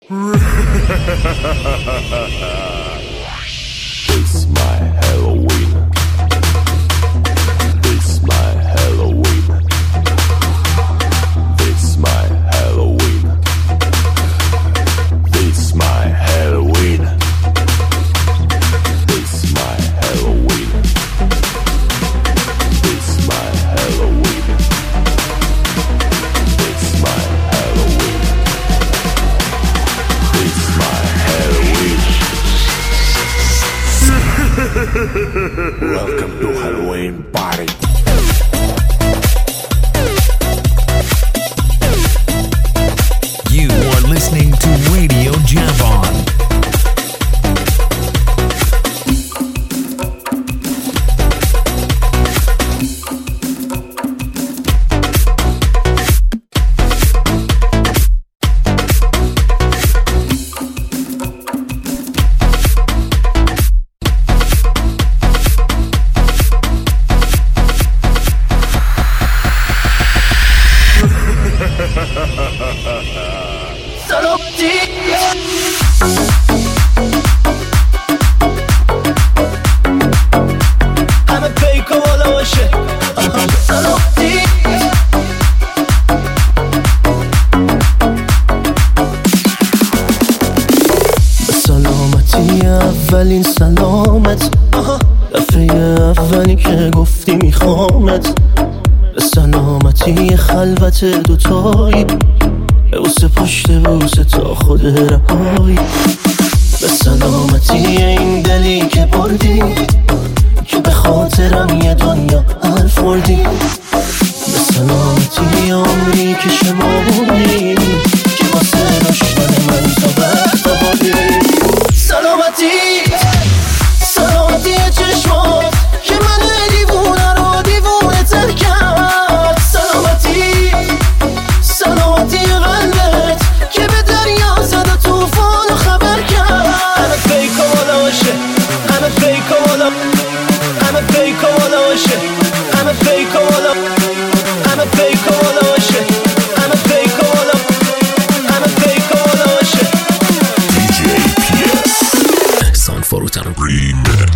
It's my Halloween. It's my Halloween. It's my Halloween. It's my Halloween. It's my Halloween. It's my Halloween. It's my Halloween. It's my Halloween. Welcome to Halloween party. You are listening to Radio Jam-On. اولین سلامت دفعه اولی که گفتی میخوامت به سلامتی خلوت دوتایی بوسه پشت بوسه تا خود رهایی به سلامتی این دلی که بردی که به خاطرم یه دنیا حرف بردی به سلامتی عمری که شمردی که واسه داشتن من تا وقت بادی سلامتی چشمات که من دیوونه رو دیوونه تر کرد سلامتی قلبت که به دریا زد و توفان خبر کرد همه فیک و ملاشه همه فیک و ملا همه فیک و ملاشه همه فیک و ملا همه فیک و ملاشه همه فیک و ملا همه فیک و ملاشه DJ PS Sound for Utan Remix.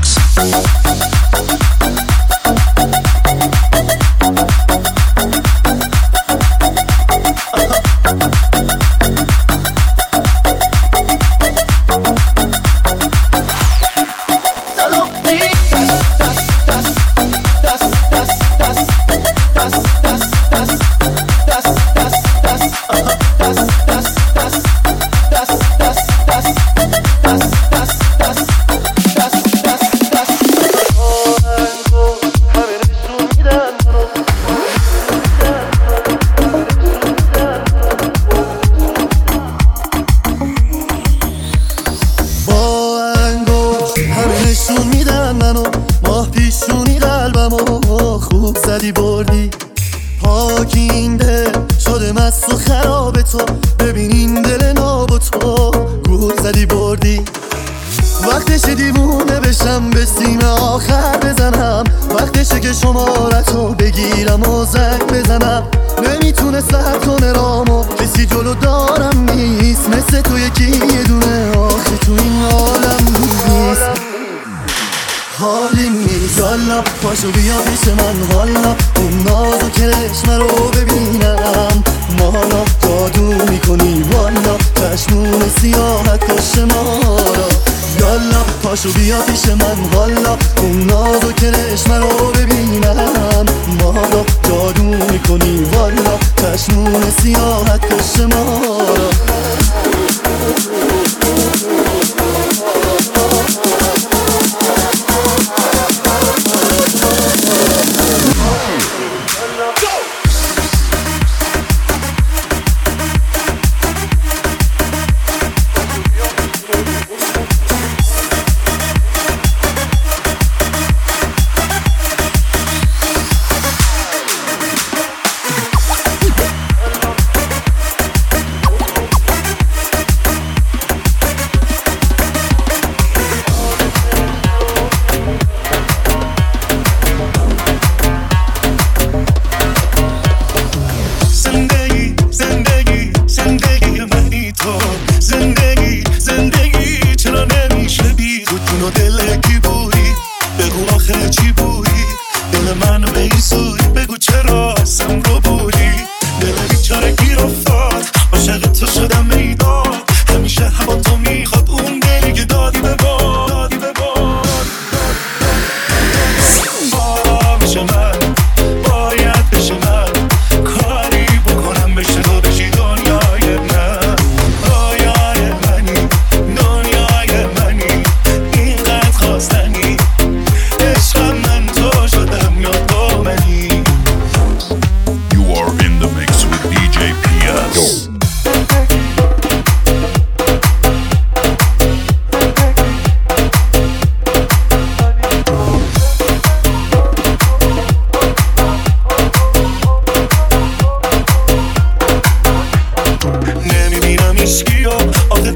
پاشو بیا پیش من حالا اون ناز و کرشمه رو ببینم مالا جادو میکنی والا چشمون سیاحت کش ما را یالا پاشو بیا پیش من حالا اون ناز و کرشمه رو ببینم مالا جادو میکنی والا چشمون سیاحت کش ما را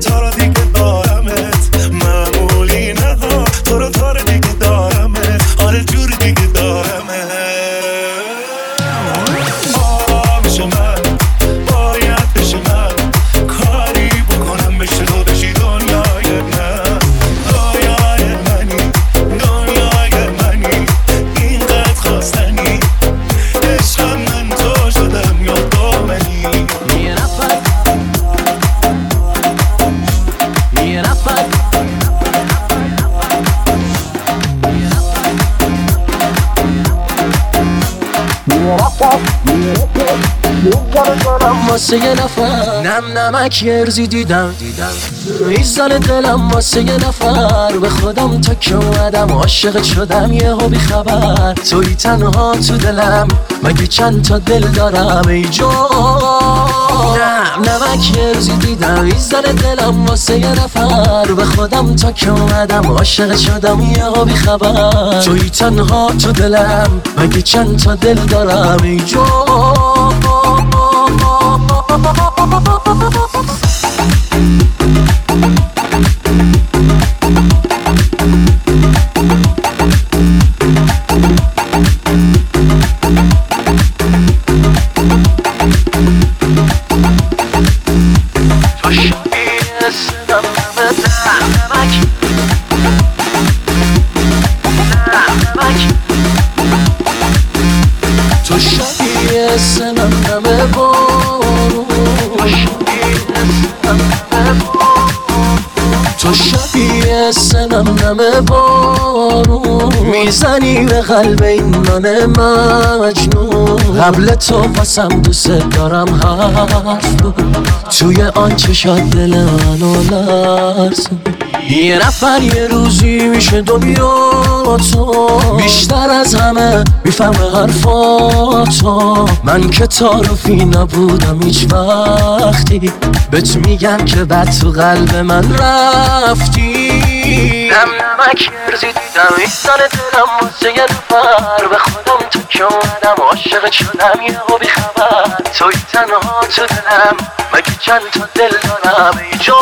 تا رو دیگه دارمت، معمولی نه ها، تو رو تا رو دیگه دارمت، آره جور دیگه دارمت. آرامیش من باید بشه من، کاری بکنم بشه تو بشی دنیای من، دنیای منی، دنیای منی، اینقدر خواستنی، عشقم من تو شدم یا تو منی. واسه یه نفر نم نمک ارزی دیدم میزان دلم واسه یه نفر به خودم تا که اومدم عاشق شدم یهو بی خبر توی تنها تو دلم مگه چند تا دل دارم ای جون نم نمک ارزی دیدم میزان دلم واسه یه نفر به خودم تا که اومدم عاشق شدم یهو بی خبر توی تنها تو دلم مگه چند تا دل دارم ای جون تو شبیه سنم نمه بارون، تو شبیه سنم نمه بارون میزنی به قلب این من مجنون قبل تو باسم دوست دارم حرف توی آن چشات دل منو لرزون یه نفر یه روزی میشه دنیا تو بیشتر از همه میفهمه حرفاتو من که تعارفی نبودم هیچ وقتی بهت میگم که بعد تو قلب من رفتی نم نمک ارزی دیدم ایستان دلم واسه یه نفر به خودم تو که اومدم عاشق شدم یهو بی خبر توی تنها تو دلم مگه چند تا دل دارم ای جون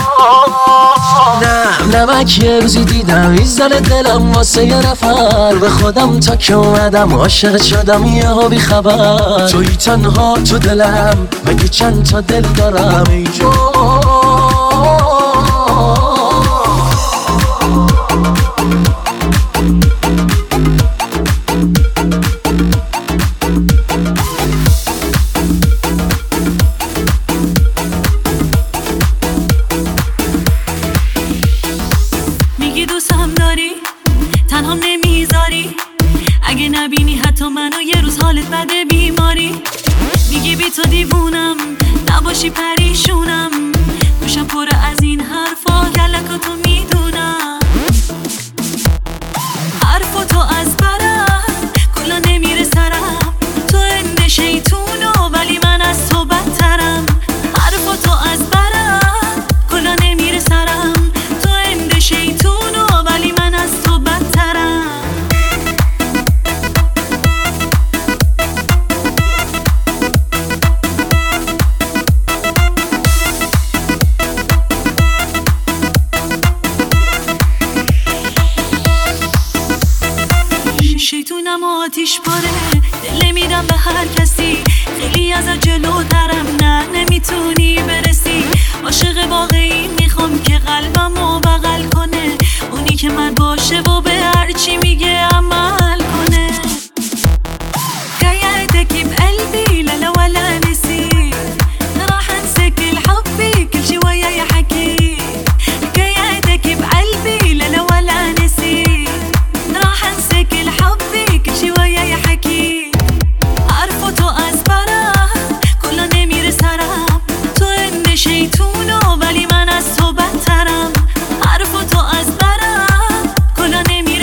نم نمک ارزی دیدم ایستان دلم واسه یه نفر به خودم تا که اومدم عاشق شدم یهو بی خبر توی تنها تو دلم مگه چند تا دل دارم ای جون میگی دوستم داری تنها نمیذاری اگه نبینی حتی منو یه روز حالت بده بیماری میگی بی تو دیوونم نباشی پریشونم گوشم پر از این حرفا کلکاتو میدونم حرفاتو از برم کلا نمیره سرم تو اند شیطونو ولی من از تو بدترم حرفاتو از برم کلا نمیره سرم تو اند شیطونو ولی من از تو بدترم شیطونم آتیش پاره دل نمیدم به هر کسی خیلی ازت جلوترم نه نمیتونی برسی عاشق واقعی میخوام که قلبمو بغل کنه اونی که من باشه و به هر چی میگه عمل کنه قاعدك بقلبي لا ولا نسيت راح انسى كل حبي كل شوية يحكي قاعدك بقلبي لا ولا نسيت راح انسى كل حبي كل شوية يحكي عارفه تو از برم کلا نمیره سرم تو اند شیطونو ولی من از تو بدترم عارفه تو از برم کلا نمیره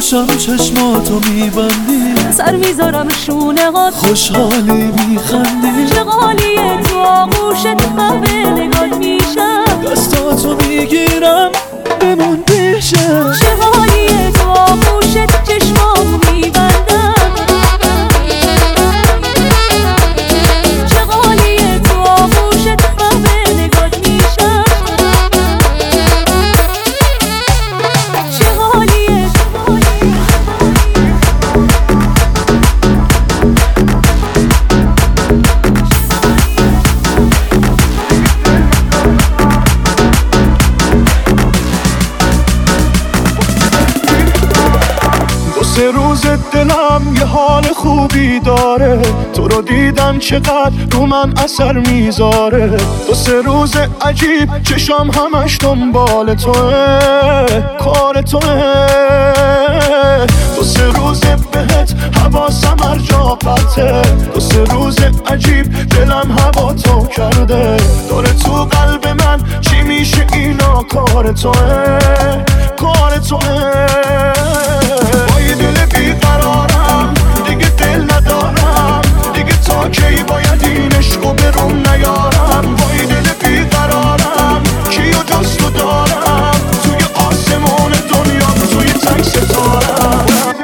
باشم چشماتو میبندی، سر میذارم شونه هات، خوشحالی میخندی، شغالیه تو آغوشت من به نگات میشم، دستاتو میگیرم بمون پیشم، شغالیه تو آغوشت چشمامو میبندم، شغالیه تو آغوشت من به نگات میشم، شغالیه سه روز دلم یه حال خوبی داره، تو رو دیدن چقدر رو من اثر میذاره، دو سه روز عجیب چشام همش دنبال توه، کار توه، دو سه روز بهت حواسم هر جا پرته، دو سه روز عجیب دلم هوا تو کرده، داره تو قلب من چی میشه اینا کار توه، کار توه، دل بیقرارم دیگه دل ندارم، دیگه تا کی باید این عشقو برون نیارم، با این دل بیقرارم کیو جز تو دارم، توی آسمون دنیا توی تنگ ستارم.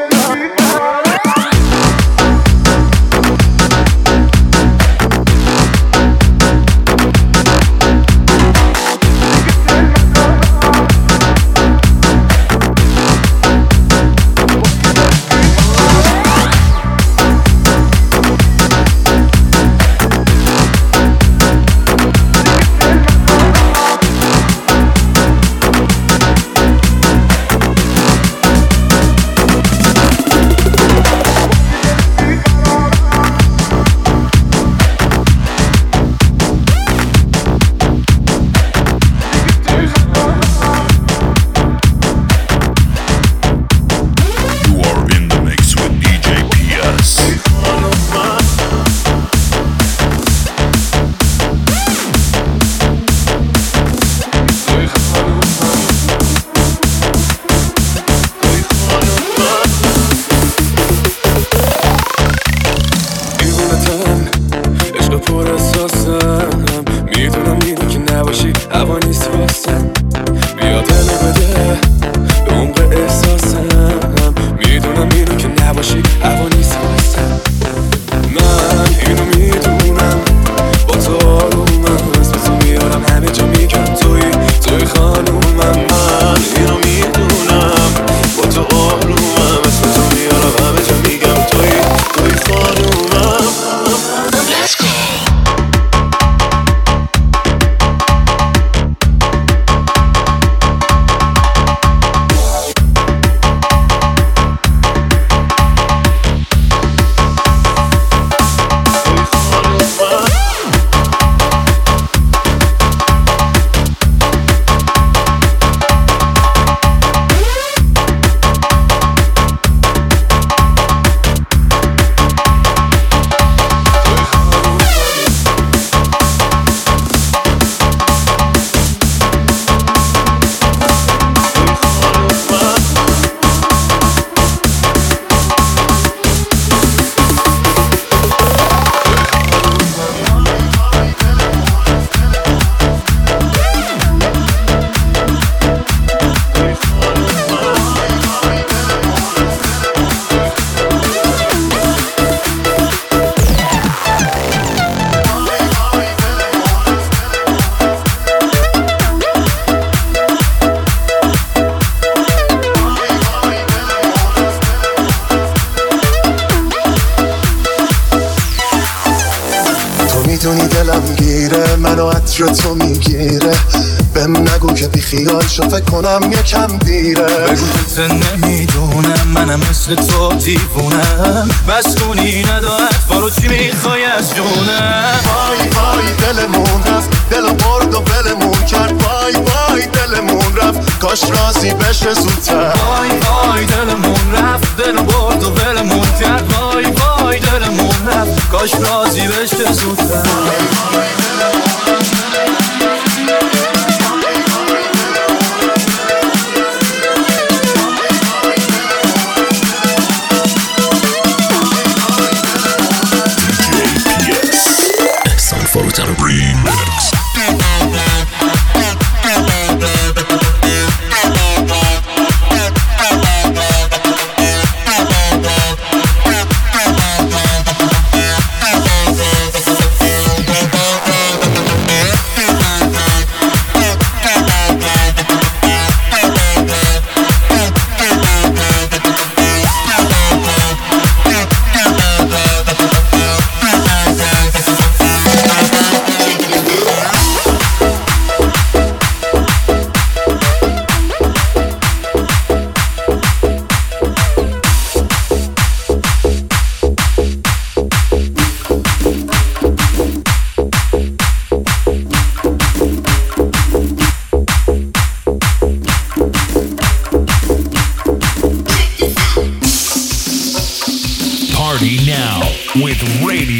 میدونی دلم گیره منو عطر تو میگیره، بهم نگو که بی خیال شو فکر کنم یکم دیره، بگو که نمیدونم منم مثل تو دیوونم، بستونی ندارد فارو چی میخوای از جونم، وای وای دلمون رفت دلو برد و ولمون کرد، وای وای دلمون رفت کاش راضی بشه زودتر، وای وای دلمون رفت دلو برد و ولمون کرد، وای وای دلمون رفت کاش راضی بشه زودتر.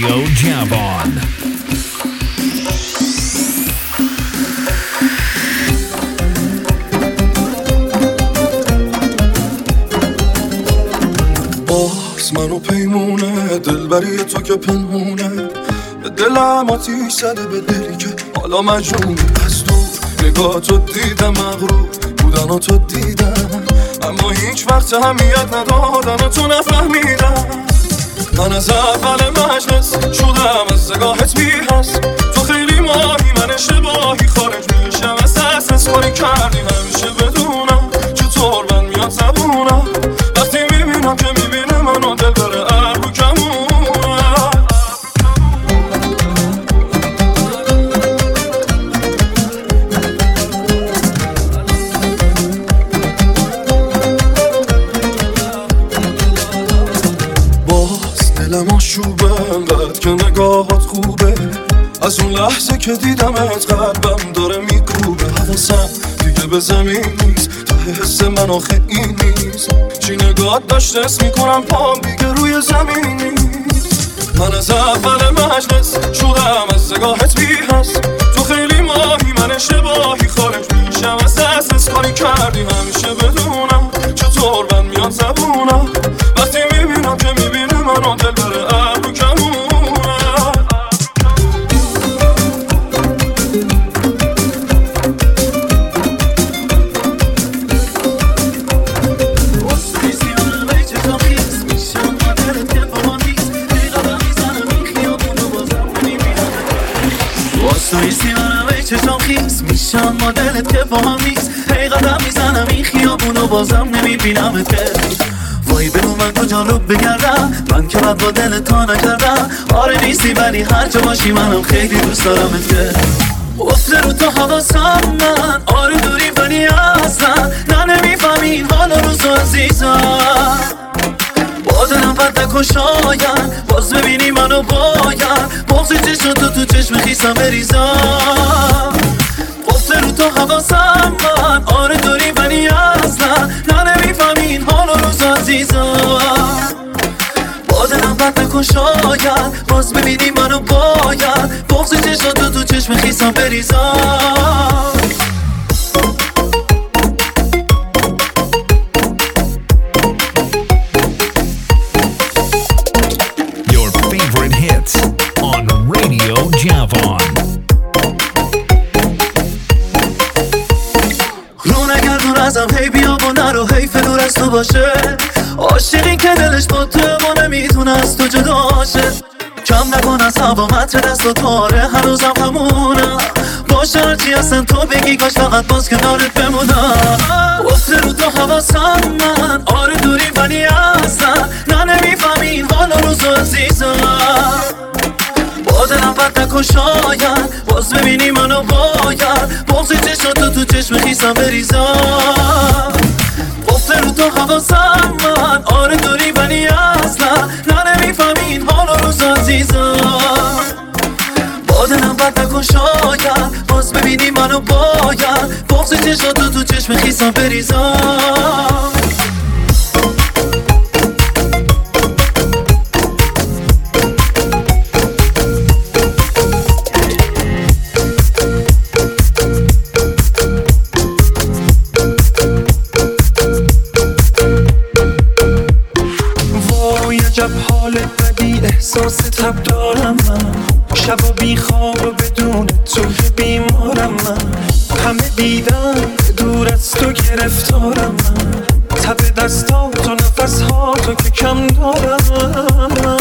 Radio Javon. باز منو پیمونه دلبری تو که پنهونه به دلم آتیش زده به دلی که حالا مجنون از دور نگاه تو دیدم مغرور بودن و تو دیدم اما هیچ وقت همیت ندادن و تو نفهمیدم من از اول مجلس شدم از نگاهت بی هست تو خیلی ماهی من اشتباهی خارج میشم از دست کاری کردی همیشه بدونم چطور من میاد زبونم وقتی میبینم که میبینه منو دل بره اربو کمونم دلم آشوبه انقدر که نگاهات خوبه از اون لحظه که دیدمت قلبم داره میکوبه حواسم دیگه به زمین نیست تا حس من آخه این نیست چی نگاهت داشت اسم میکنم پام دیگه روی زمین نیست من از اول مجلس شدم از نگاهت بی هست تو خیلی ماهی من اشتباهی خارج میشم از دست کاری کردی همیشه بدونم چطور من میاد زبونم وقتی میبینم که میبینه منو دل بره ابرو کمونم چشم خیس میشم ما دلت که با هم نیست هی قدم میزنم این خیابونو بازم نمیبینم که وای بگو من کجا رو بگردم من که با دلت تا نکردم آره نیستی ولی هر جا باشی منم خیلی دوست دارم که افته رو تو حواسم من آره دوری ولی اصلا نه نمیفهمی حالا روزو عزیزم با دلم بد نکن شاید باز ببینی منو باید بغضی چشم تو چشم خیسم بریزم افته رو تو حواسم من آره دوری ولی اصلا نه نمیفهمین حالا روزو عزیزم با دلم بد نکن شاید باز ببینی منو باید بغضی چشم تو چشم خیسم بریزم on Radio Javon. رو نگردون ازم هی بیا و نرو هی فلور از تو باشه عاشقی که دلش با تو ما نمیتونه از تو جداشه کم نکن از هوا متر دست و تاره هنوزم همونم باشه هرچی هستن تو بگی کاش فقط باز کنارت بمونم افته رو تو حواسم من آره دوری ولی اصلا نه نمیفهمین حالا روزو عزیزم با دلم بد نکن شاید باز ببینی منو باید بغضی چشم تو چشم خیسم بریزم افته رو تو حواسم من آره دوری ولی اصلا نه نمیفهمین حالا روزو عزیزم با دلم بد نکن شاید باز ببینی منو باید بغضی چشم تو چشم خیسم بریزم احساس تب دارم من شبا بی خواب و بدون تو که بیمارم من همه دیدم دور از تو گرفتارم من تب دستات و نفسهاتو که کم دارم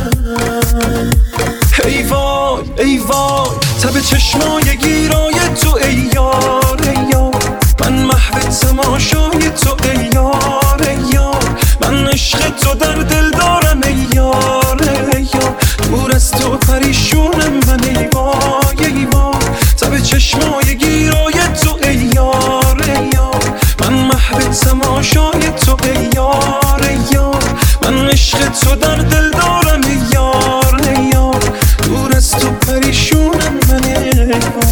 ای وای ای وای تب چشمای گیرای تو ای یار ای یار من محو تماشای تو ای یار ای یار من عشق تو در دل دارم ای یار ای یار دور از تو پریشونم من ای وای ای وای تب چشمای گیرای تو ای یار ای یار من محو تماشای تو ای یار ای یار من عشق تو در دل دارم ای یار ای یار دور از تو پریشونم من ای وای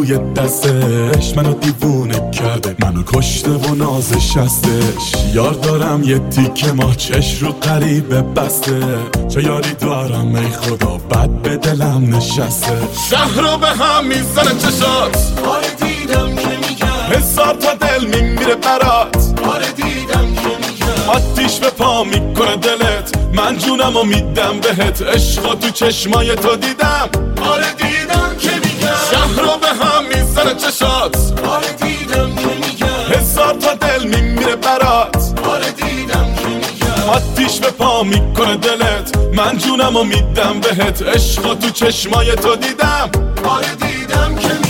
روی دستش منو دیوونه کرده، منو کشته و نازش هستش. یار دارم یه تیکه ماه چش رو غریبه بسته، چه یاری دارم ای خدا بد به دلم نشسته. شهر رو به هم میزنه چشات، آره دیدم که میگم 1000 تا دل میمیره برات، آره دیدم که میگم آتیش به پا میکنه دلت، من جونم و میدم بهت. عشقا تو چشمای تو دیدم، آره دیدم که میگم شهر رو به هم میزنه چشات، آره دیدم که میگم 1000 تا دل میمیره برات، آره دیدم که میگم آتیش به پا میکنه دلت، من جونم و میدم بهت. عشقا تو چشمای تو دیدم، آره دیدم که میگم.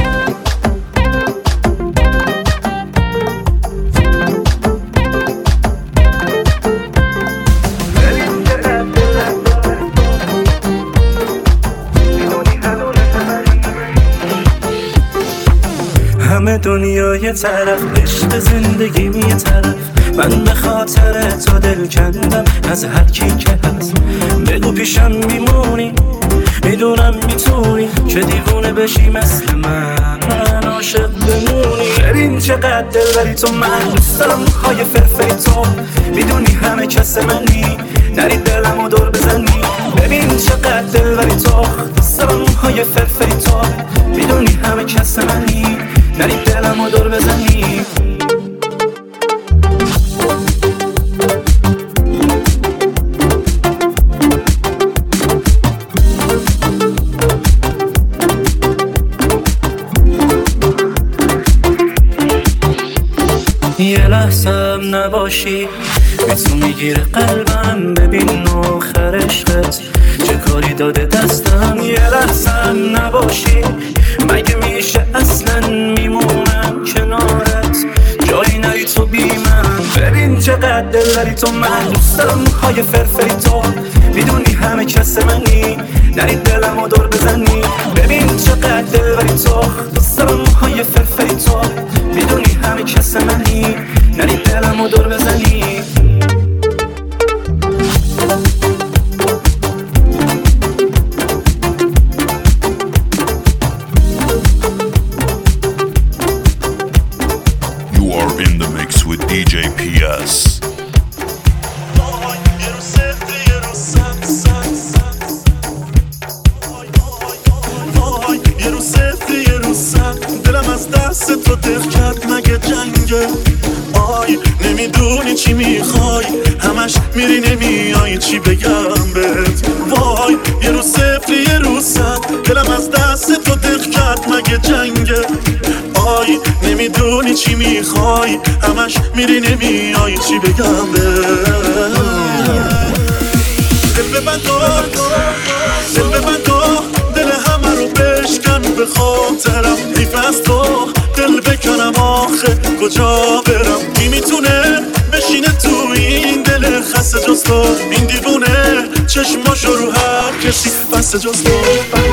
همه دنیا یه طرف، عشق زندگی یه طرف، من به خاطر تو دل کندم از هر کی که هست. بگو پیشم میمونی، میدونم میتونی که دیوونه بشی مثل من عاشق بمونی. ببین چقدر دل بری تو، من دوست دارم های فرفه تو، میدونی همه کس منی، نری دلمو دور بزنی. ببین چقدر دل بری تو، دوست دارم های فرفه تو، میدونی همه کس منی، نری دلمو دور بزنی. یه لحظم نباشی به تو میگیره قلبم، ببین آخر عشقت چه کاری داده دستم. یه لحظم نباشی مگه میشه اصلا میمونم کنارت، جایی نری تو بی من. ببین چقدر دل داری تو، من دوست دارم های فرفه تو، میدونی همه کس منی، نری دلمو دور بزنی. ببین چقدر دل داری تو، دوست دارم های فرفه تو، میدونی همه کس منی، نری دلمو دور بزنی. DJ PS. یه رو صفری یه رو صد، دلم از دست تو دل کرد مگه جنگه. آی نمیدونی چی میخوای، همش میری نمیای، چی بگم بهت. وای یه رو صفری یه رو صد، دلم از دست تو دل کرد مگه جنگه. آی نمیدونی چی میخوای، همش میری نمیای، چی بگم بهت. دل ببند دل ببند دل همه رو بشکن به خاطرم، حیف از تو دل بکنم آخه کجا برم. کی میتونه بشینه تو این دل خسته جز تو، این دیوونه چشماشو رو هر کسی بسته جز تو.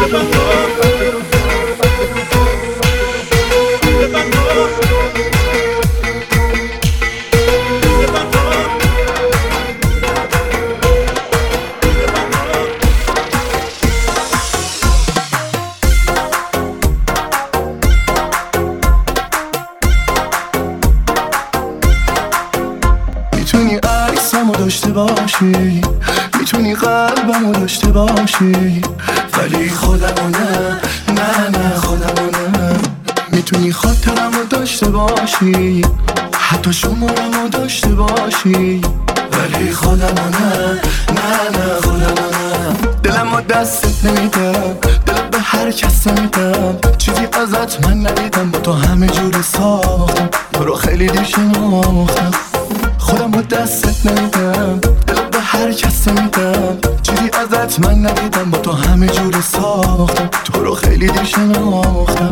میتونی عکسمو داشته باشی، میتونی قلبمو داشته باشی، ولی خودمو نه خودمو نه. میتونی خاطرمو داشته باشی، حتی شمارمو داشته باشی، ولی خودمو نه خودمو نه. دلمو دستت نمیدم، دلم به هر کس نمیدم، چیزی ازت من ندیدم، با تو همه جور ساختم، تو رو خیلی دیر شناختم. خودم با دستت نمیدم، دلم به هر کس نمیدم، چیزی ازت من ندیدم، با تو همه جور ساختم، تو رو خیلی دیر شناختم.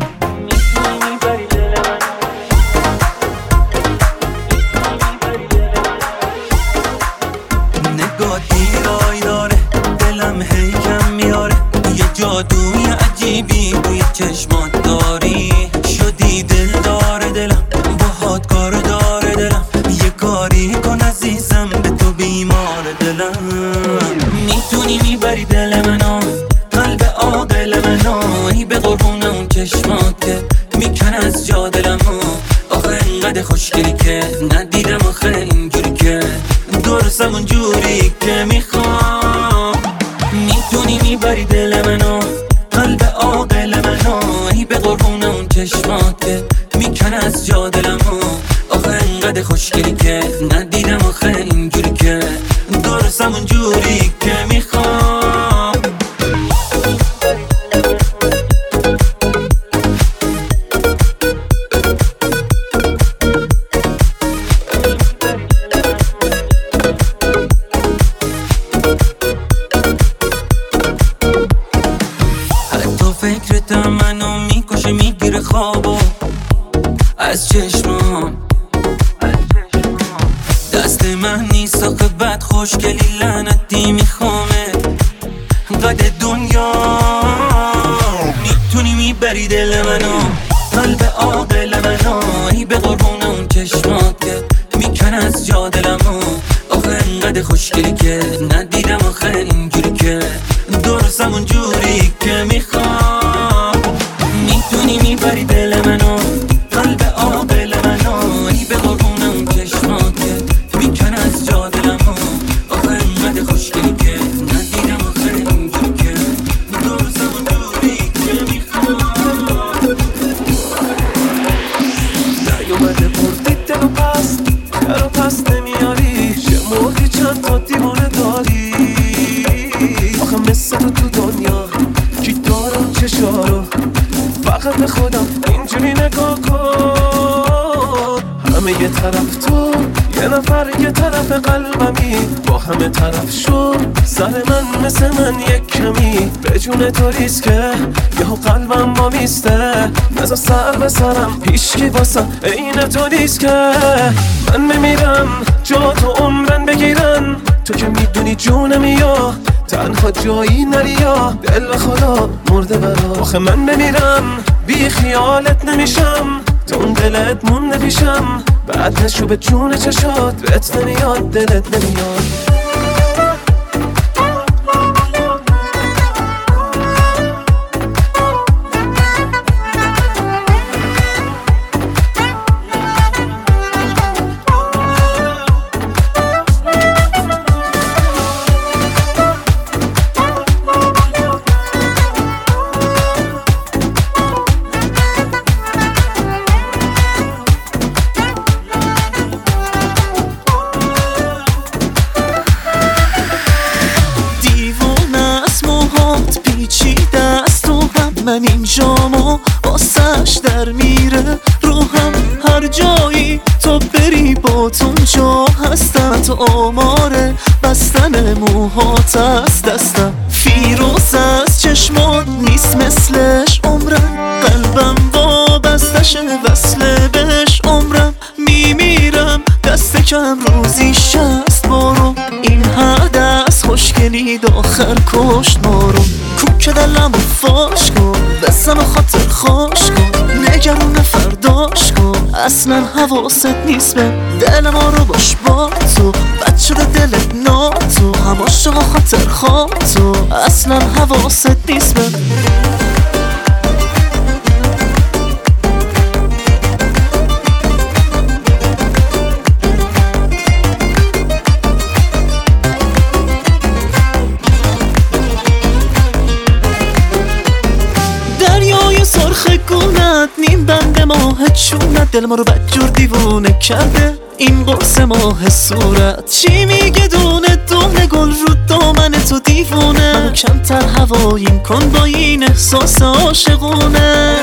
نگاه دیرای داره، دلم هی کم میاره، یه جادوی عجیبی توی چشمات داری، شدی دل داره دلم، باهات کار داره دلم، یه کاری کن عزیزم به تو بیمار دلم. میتونی میبری دل منو، قلب عاقل منو، ای به قربون اون چشمات که خوشگلی که ندیدم آخه اینجوری که درستم اونجوری که میخوام. میتونی میبری دل منو، قلب عاقل منو، ای به قربون اون چشمات که میکنه از جا دلمو. آخه انقدر خوشگلی که ندیدم آخه اینجوری که درستم اونجوری که میخوام. حتی فکرت منو میکشه میگیره خوابو از چشمام. دست من نیست آخه بد خوشگلی لعنتی میخوامه قد دنیا. میتونی میبری دل منو، قلب عاقل منو، ای به قربون اون چشمات که میکنه از جا دلمو. آخه انقدر خوشگلی که ندیدم آخه اینجوری که درستم اونجوری که میخوام. میتونی میبری دل منو، قلب عاقل منو، ای به قربون اون چشمات که میکنه از جا دلمو. آخه انقدر خوشگلی که ندیدم آخه اینجوری که درستم اونجوری که میخوام. نیومده بردی دلو پس درو پس نمیاری، چه موقعی چند تا دیوانه داری. آخه مثل تو دنیا کی دارم چشارو، فقط به خودم اینجوری نگاه کن. همه یه طرف تو، یه نفر یه طرف قلبمی، با همه طرف شد سر من مثل من یک کمی. به جون تو ریسکه یهو قلبم با میسته، نزا سر به سرم هیچکی واسم عین تو نیست که. من بمیرم جا تو عمرن بگیرن، تو که میدونی جونمی یا تنها جایی نری یا دل به خدا مرده برا. آخه من بمیرم بی خیالت نمیشم، تو اون دلت مونده پیشم، بعد نشو به جون چشات بهت نمیاد دلت نمیاد. من اینجامو واسش در میره روحم، هر جایی تو بری با اونجا هستم. تو آماره بستن موهات از دستم، فیروز از چشمات نیست مثلش عمرم. قلبم وابستش وصله بهش عمرم، میمیرم دست کم روزی 60 بارو. این حد از خوشگلی داخل کشت مارو. کوک دلمو فاش کن، بسم خاطر خوش کن، نگرون فرداش کن. اصلا حواست نیست به دل ما رو باش با تو، بد شده دلت ناتو، هم عاشق و خاطر خواه تو. اصلا حواست نیست به سرخ گونت، نیم بند ماه چونت، دل ما رو بدجور دیوونه کرده این قرص ماه صورت. چی میگه دونه دونه گل رو دامن تو دیوونه، منو کمتر هواییم کن با این احساس عاشقونه.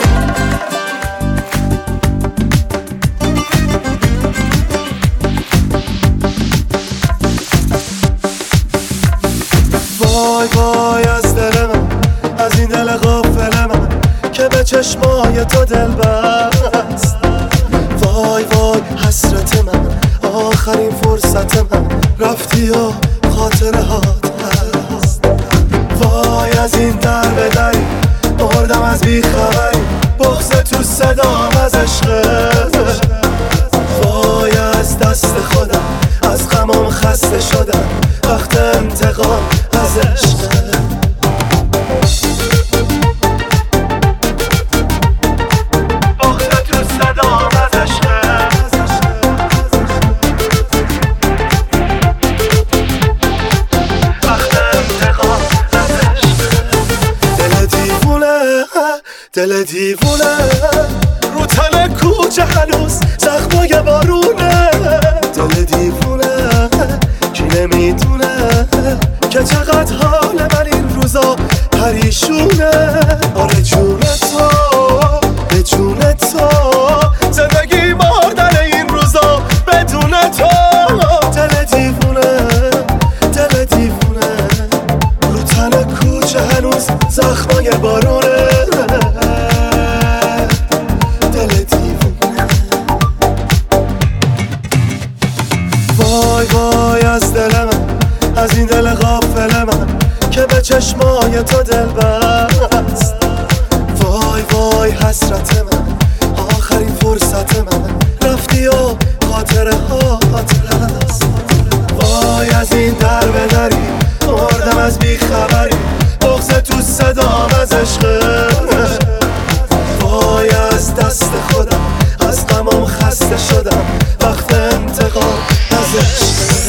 وای وای از دل من، از این دل غافل من که به چشمای تو دل بست. وای وای حسرت من، آخرین فرصت من، رفتی و خاطره هات هست. وای از این در به دری مردم از بیخبری، بغض تو صدام از عشقت. وای از دست خودم، از غمام خسته شدم، وقت انتقام از عشقت. بغض تو صدام از عشقت. دل دیوونه رو تن کوچه هنوز زخمای بارونه. دل دیوونه کی نمیدونه که چقدر حال من این روزا پریشونه. آره جون تو به جون تو زندگی مردن این روزا بدون تو. دل دیوونه دل دیوونه رو تن کوچه هنوز زخمای بارونه. دل دیوونه وای وای از دل من، از این دل غافل من که به چشمای تو دل بست. وای وای حسرت من، آخرین فرصت من رفتی و خاطره خاطر است. وای از این در به دری مردم از بیخبری، بغض تو صدام از عشقه. وای از دست خودم از غمم خسته شدم، وقت انتقام از عشقه.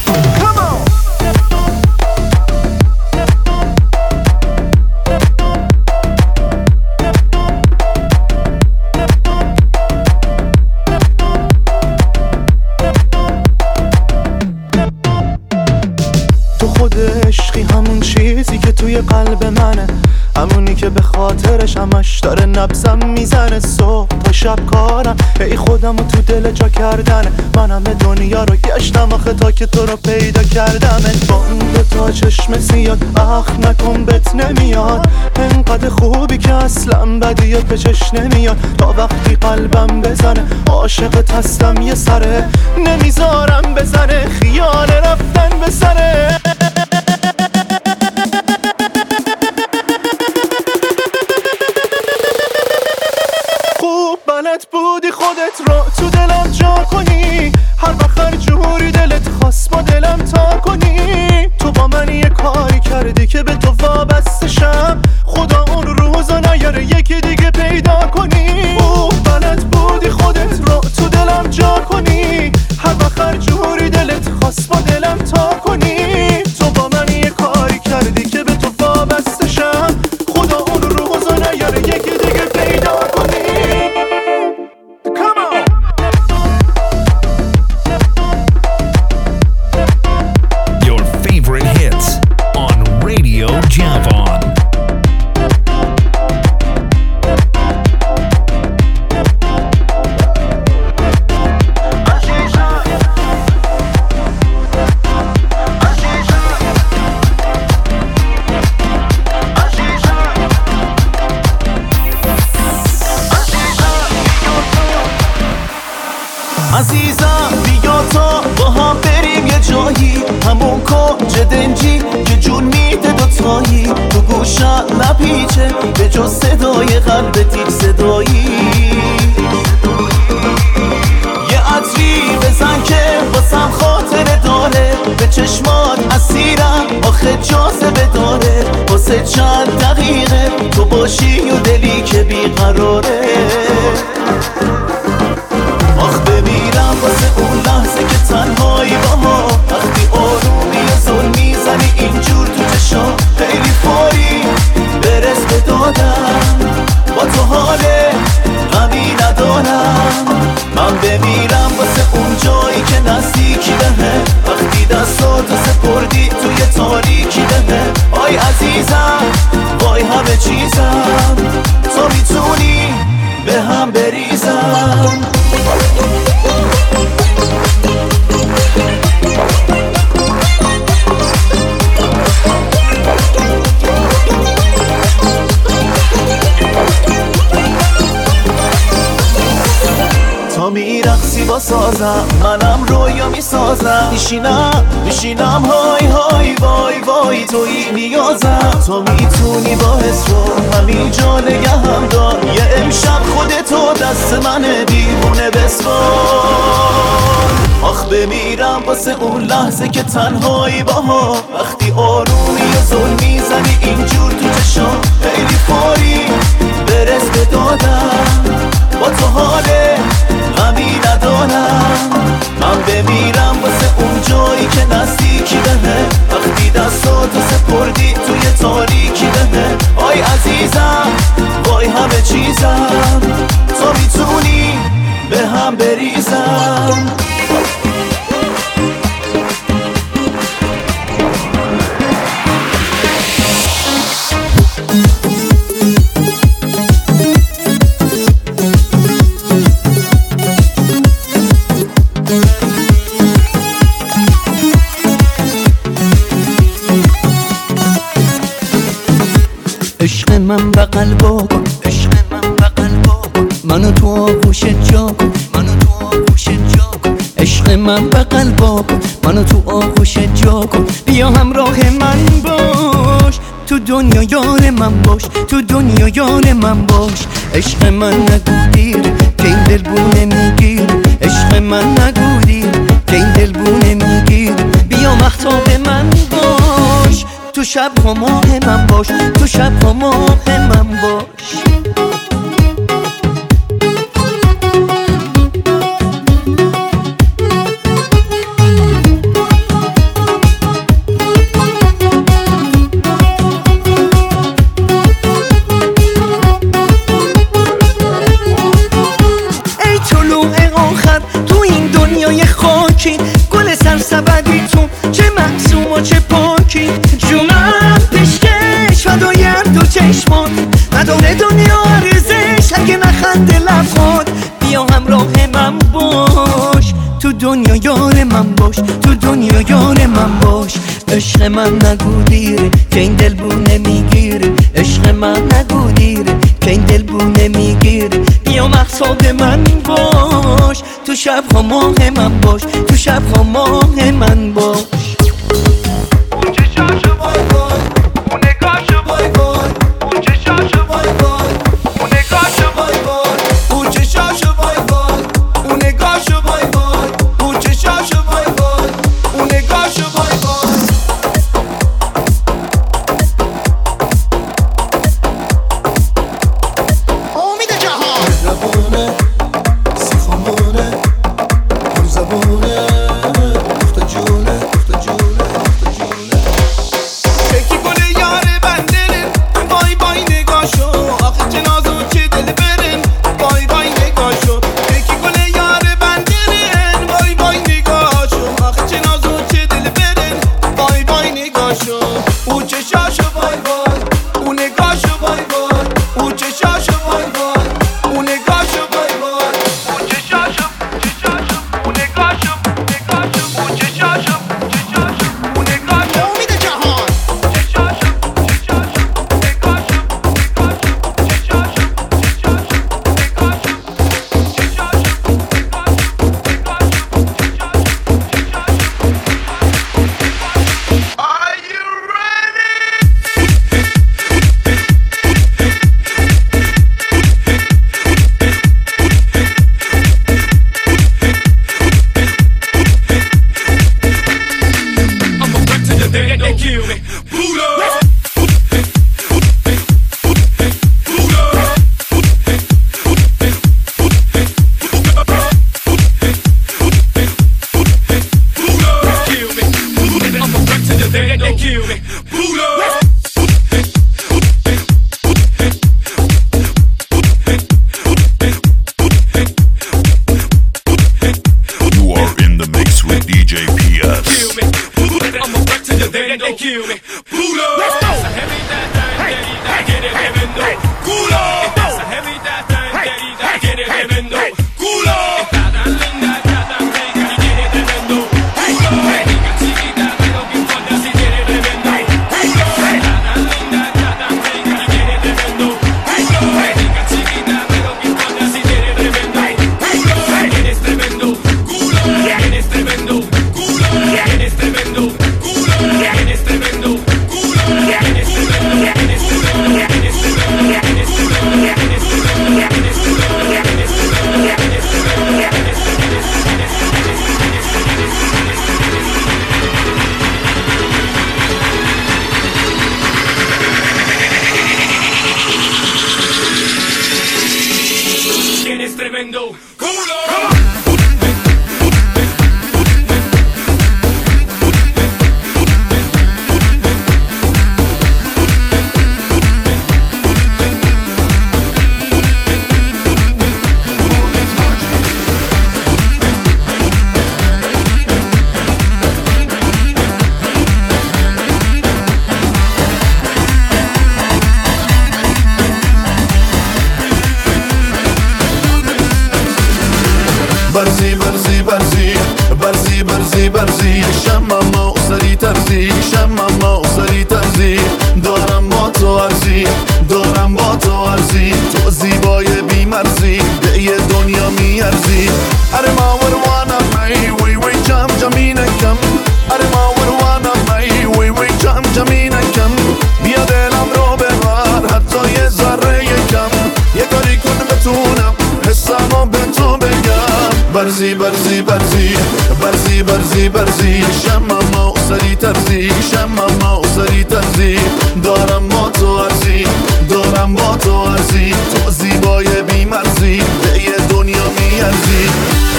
عشقی همون چیزی که توی قلب منه، همونی که به خاطرش همش داره نبضم میزنه. صبح تا شب کارم ای خودمو تو دل جا کردنه. من همه دنیا رو گشتم آخه تا که تو رو پیدا کردم. با اون دوتا چشم سیاد اخ نکن بهت نمیاد، انقدر خوبی که اصلا بدیات به چش نمیاد. تا وقتی قلبم بزنه عاشقت هستم یه سره، نمیذارم بزنه خیال رفتن به سره. بودی خودت رو تو دلم جا کنی، هر وقت هر جوری دلت خواست با دلم تا کنی. تو با من یه کاری کردی که به تو وابسته شم، خدا اون روزا نیاره یکی دیگه پیدا کنی. بلد بودی خودت رو تو دلم جا کنی، هر وقت هر جوری دلت خواست با دلم تا کنی. تو با من یه کاری کردی که به تو وابسته شم، خدا اون روزا نیاره یکی دیگه پیدا کنی. Javon. عزیزم بیا تا با هم بریم یه جایی، همون کنج دنجی که جون میده دوتایی. تو گوشم نپیچه به جز صدای قلب تیر صدایی. یه عطری بزن که واسم خاطره داره، به چشمات اسیرم آخه جاذبه داره. واسه چند دقیقه تو باشی و دلی که بیقراره. آخ بمیرم واسه اون لحظه که تنهایی باها، وقتی آرومی و ظلم میزنی اینجور تو چشام. خیلی فوری برس به دادم، با تو حال غمی ندارم. من بمیرم واسه اون جایی که نزدیکی بهه، وقتی دستاتو سپردی توی تاریکی بهه. آی عزیزم وای همه چیزم، تو میتونی به هم بریزم. تا میرقصی با سازم، منم رویا میسازم. میشینم های های وای وای توی نیازم. تو میتونی با حس رو همین جا نگهم دار، یه امشب خودتو دست منه دیوونه بسپار. آخ بمیرم واسه اون لحظه که تنهایی باها، وقتی آرومی و ظلم میزنی اینجور تو چشام. خیلی فوری برس به دادم، با تو حال غمی ندارم. من بمیرم واسه اون جایی که نزدیکی بهه، وقتی دستاتو سپردی توی تاریکی بهه. آی عزیزم وای همه عشق من بغل بکن، عشق من بغل بکن، منو تو آغوشت جا کن، منو تو آغوشت جا کن. عشق من بغل بکن، منو تو آغوشت جا کن. بیا همراه من باش، تو دنیا یار من باش، تو دنیا یار من باش. عشق من نگو دیره که این دل بونه میگیره، عشق من نگو دیره که این دل بونه میگیره. بیا مهتاب من باش، تو شب ها ماه من باش، تو شب ها ماه من باش. ای طلوع آخر تو این دنیای خاکی، گل سرسبدی تو چه معصوم و چه پاکی. جونم پیشکش فدای دو چشمات، نداره دنیا ارزش اگه نخنده لبات. بیا همراه من باش، تو دنیا یار من باش، تو دنیا یار من باش. عشق من نگو دیره که این دل بونه میگیره، عشق من نگو دیره که این دل بونه میگیره. بیا مهتاب من باش، تو شب ها ماه من باش، تو شب ها ماه من باش. اون چشاشو وای وای، اون نگاهشو وای وای، اون چشاشو وای وای، اون نگاهشو وای وای، اون چشاشو وای وای، اون نگاهشو وای وای، اون چشاشو وای وای، اون نگاهشو وای وای. امید جهان زبونه سیخمونه اون زبونه دخت جونه دخت جونه دخت جونه. یکی گل یار بندرین، وای وای نگاهشو آخه چه ناز و چه دل برین، وای وای نگاهشو. یکی گل یار بندرین، وای وای نگاهشو آخه چه ناز و چه دل برین، وای وای نگاهشو. او چشاشو وای وای، او نگاهشو وای وای، او چشاشو وای وای، او نگاهشو وای وای، او چشاشو چشاشو، او نگاهشو نگاهشو، او چشاشو چشاشو، او نگاهشو. امید جهان چشاشو چشاشو، نگاهشو نگاهشو، چشاشو چشاشو، نگاهشو چشاشو نگاهشو. Are you ready? I'ma back to the day that they kill me. Buddha. Kill me. I'ma back to the day that they kill me. Buddha. You are in the mix with DJ PS. Kill me. I'ma back to the day that they kill me. Buddha. It's a heavy that thing, that get it, heaven no. Gula. It's a heavy that thing, that get it, heaven no. Gula. Eres tremendo. برزی برزی برزی برزی برزی برزی شمم و سری ترزی شمم و سری ترزی دارم با تو عرضی برزی برزی برزی برزی برزی برزی شمم و سری ترزی شمم و سری ترزی دارم با تو ارزی دارم با تو ارزی تو زیبای بی‌مرزی به یه دنیا میارزی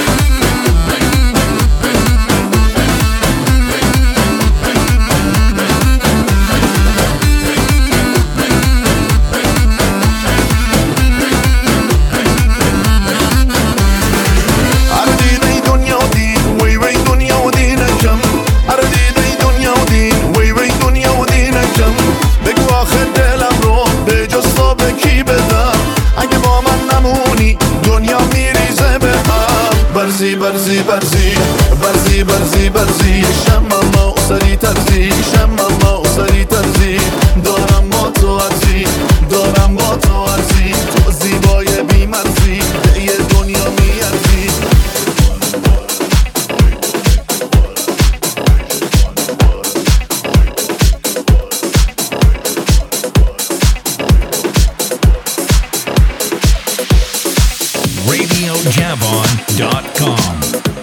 برزی برزی برزی برزی برزی برزی شمم و سری ترزی شمم و سری ترزی دارم با تو ارزی دارم با تو ارزی تو زیبای بی‌مرزی به یه دنیا میارزی RadioJavon.com.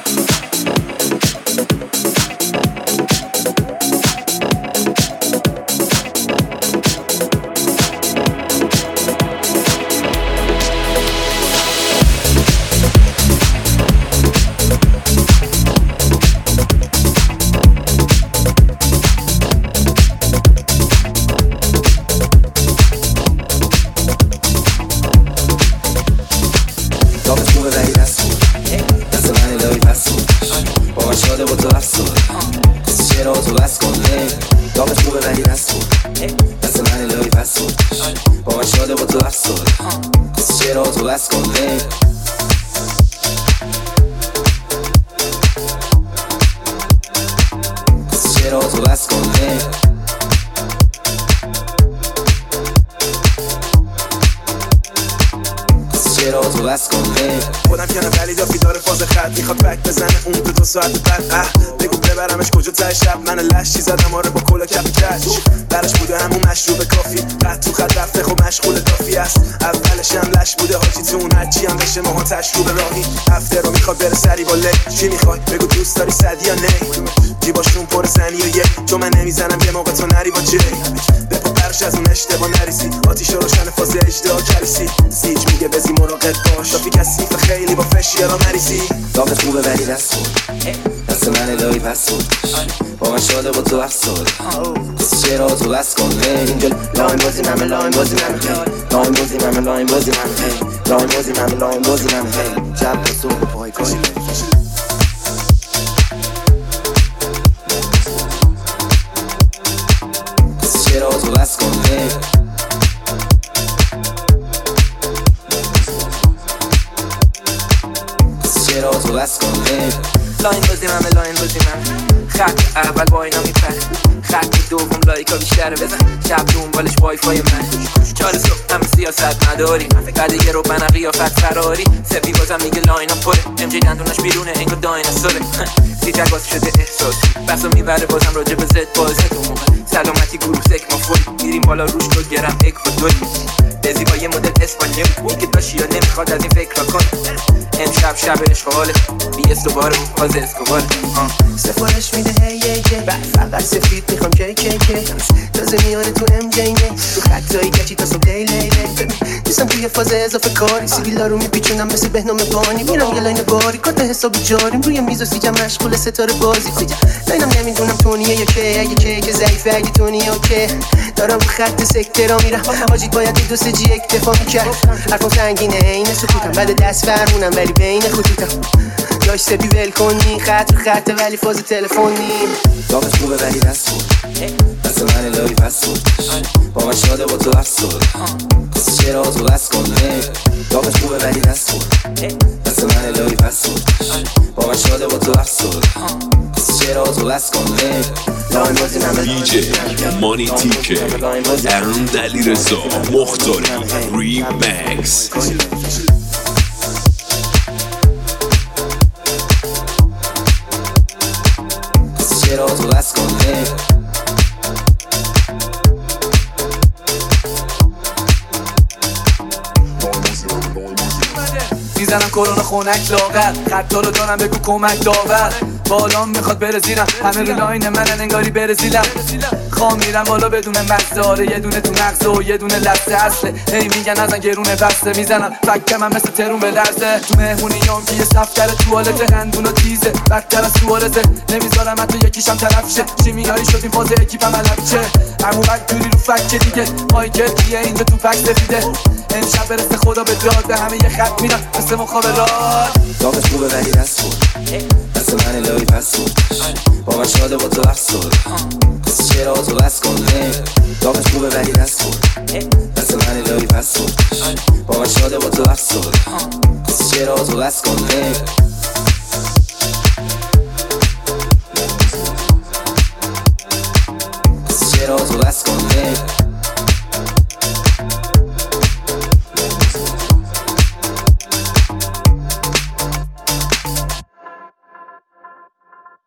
خودم کنم ولی دافی داره فاز خط میخواد بک بزنه اون تو 2 ساعت بعد بگو ببرمش کجا ته شب من لشی زدم آره با کلا کپ کش برش بوده همون مشروب کافی بعد تو خط رفته خب مشغول کافی است اولش هم لش بوده حاجی تون هرچی هم بشه ماها تشروب راهی هفته رو میخواد بره سری با لی چی میخوای بگو دوست داری صدی یا نه جیباشون پر زنی و چون من نمیزنم یه موقع تو نری با جی بپا برش از اون اشتباه نریسی آتیش روشن فاز اجدا کریسی سیج میگه بزی مراقب باش دافی کثیف خیلی با فشیارا مریسی داغت خوبه ولی دست من الهی پس بود با من شاده با تو افساد چرا تو بس کن اینجا لاین بازی من لاین بازی من لاین بازی من لاین بازی من لاین بازی من لاین بازی من جب تو پای کاری چرا تو بس کن چرا تو بس کن لاین بازی من لاین بازی من خط اول با اینا میپره خط دوم لایکا بیشتره بزن شب دنبالش وای فای من 4 صبح هم سیاست نداری بعد یه رو بنا قیافت فراری سپی بازم میگه لاینا پره ام جی دندونش بیرونه انگار دایناسوره سیتر باز شده احساس بسو میبره بازم راجع به زد بازه تو موقع سلامتی گروه سک ما فوری میریم بالا روش تو گرم اکوادوری بزی با یه مدل اسپانیایی میگه داشی یا نمیخواد از این فکر کن امشب شب اشغاله بی استوباره و باز اسکوباره سفارش میده هی یی فقط سفید میخوام کی کی کی تازه میاره تو ام جی تو خطایی گچی تا صبح لیلی نیستم توی فاز اضافه کاری سیبیلا رو میپیچونم مثل بهنام بانی میرم یه لاین باری کارت حسابی جاریم روی میز و سیجم مشغول ستاره بازی لاینم نمیدونم تونیه یا که اگه که ضعیفه اگه تونیه اوکی دارم رو خط سکترا میرم حاجی باید دو سه جی اکتفا میکرد حرفم سنگینه این سکوتم بعد دست فرمونم ولی بین خطوطم داش سپی ول کنی خط رو خطه ولی فاز تلفنی داغش خوبه ولی دست بود دست من الهی پس بود با من شاده با تو افسود چرا تو بس کن داغش خوبه ولی دست بود دست من الهی پس بود با من شاده با تو افسود چرا تو بس کن دیجی مانی تیکه ارون دلی رزا مختاری ریمکس چرا تو بس کن میزنم کرونا خونک لاغر خطا رو دارم بگو کمک داور بالام میخواد بره زیرم همه رو لاین منن انگاری بره زیرم خواه میرم بالا بدون مزاره یه دونه تو مغز و یه دونه لحظه اصله هی میگن ازن گرونه بسته میزنم فکر من مثل ترون به لرزه تو مهمونیام که یه صفتر توالت قندون و تیزه بدتر از سوارزه نمیذارم حتی یکیشم طرف شه شیمیایی شدیم فاز اکیپم علب چه عمو بدجوری رو فکر دیگه مایکل بیه اینجا تو پک سفیده امشب برسه خدا به داد به همه یه خط میدم مثل مخابرات دامش خوبه ولی دست خود دست من لای پس خود با من شاده با تو افسود قصه چرا تو بس کن دامش خوبه ولی دست خود دست من لای پس خود با من شاده با تو افسود قصه چرا تو بس کن